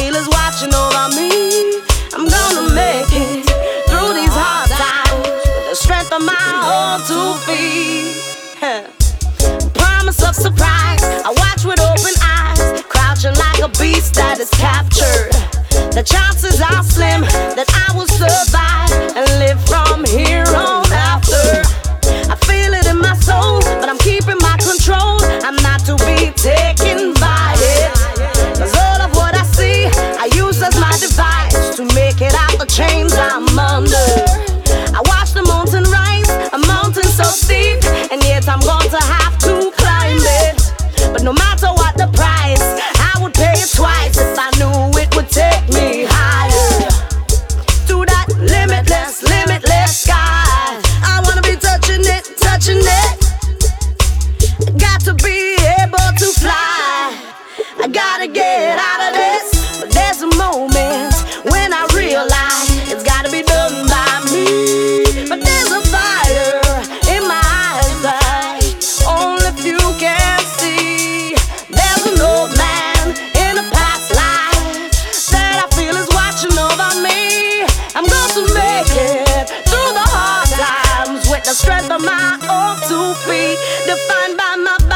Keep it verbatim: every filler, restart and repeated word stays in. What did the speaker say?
feel is watching over me. I'm gonna make it through these hard times with the strength of my own two feet. Promise of surprise, I watch with open eyes, crouching like a beast that is captured. The chances are slim that I will survive and live from here on after. I feel it in my soul, but I'm keeping my control. I'm not to be taken by it, 'cause all of what I see I use as my device to make it out the chains I'm under. I watch the mountain rise, a mountain so steep, and yet I'm going to have to climb it. But no matter what the price, I would pay it twice if I knew it would take me higher, to that limitless, limitless sky. I wanna be touching it, touching it. Got to be able to fly. I gotta get out of this, but there's a moment when I realize it's gotta be done by me. But there's a fire in my eyes that only few can see. There's an old man in a past life that I feel is watching over me. I'm going to make it through the hard times with the strength of my own two feet, defined by my